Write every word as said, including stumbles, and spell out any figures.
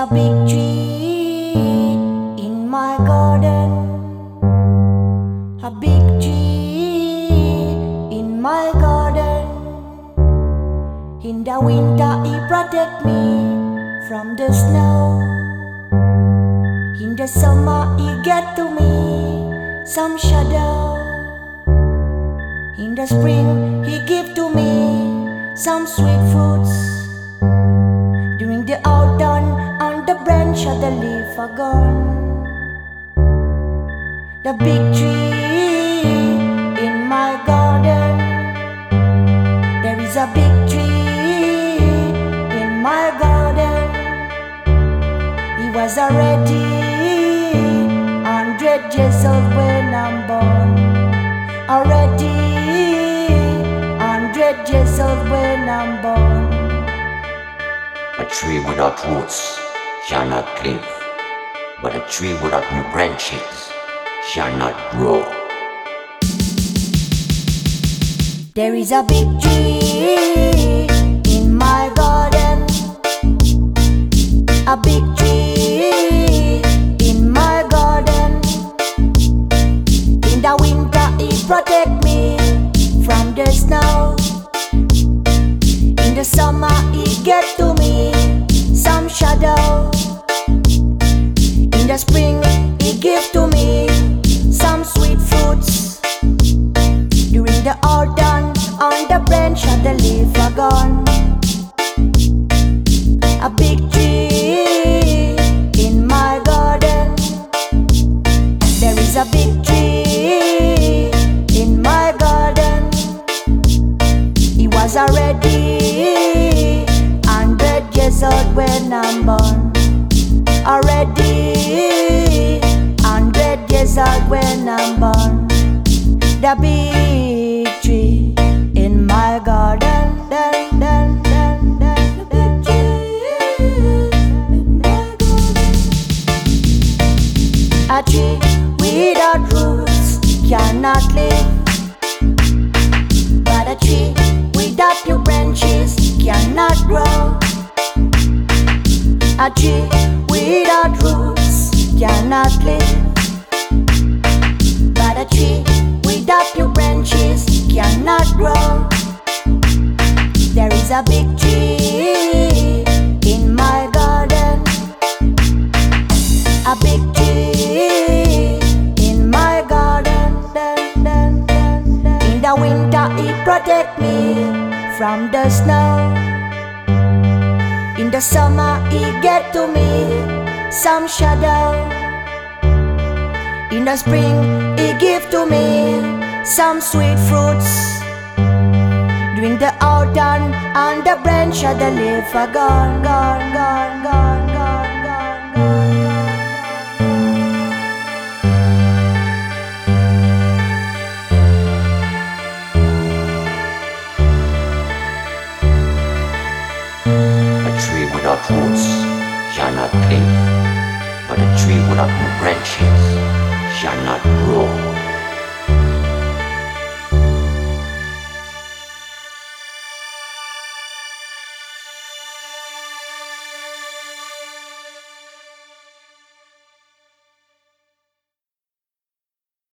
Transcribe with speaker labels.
Speaker 1: big tree in my garden, a big tree in my garden. In the winter he protect me from the snow. In the summer he get to me some shadow. In the spring he give to me some sweet fruits. During the autumn on the branch of the leaf are gone. The big tree in my garden, there is a big tree in my garden. He was already hundred years old when I'm born. Already hundred years old when I'm born.
Speaker 2: A tree without roots shall not live, but a tree without new branches shall not grow.
Speaker 1: There is a big tree in my garden, a big tree in my garden. In the winter he protect me from the snow. In the summer he get to me some shadow. In the spring he give to me some sweet fruits. During the autumn on the branch of the leaf are gone. A big tree in my garden, there is a big tree in my garden. He was already hundred years old when I'm born. Already hundred years old when I'm born. The big tree in my garden, dun, dun, dun, dun, the big tree in my garden. A tree without roots cannot live, but a tree without new branches cannot grow. A tree without roots cannot live, but a tree without new branches cannot grow. There is a big tree in my garden, a big tree in my garden. Dun, dun, dun, dun. In the winter he protect me from the snow. In the summer he get to me some shadow. In the spring he give to me some sweet fruits. During the autumn on the branch of the leaf are gone, gone, gone, gone, gone, gone, gone.
Speaker 2: A tree without roots shall not live, but a tree without new branches shall not grow.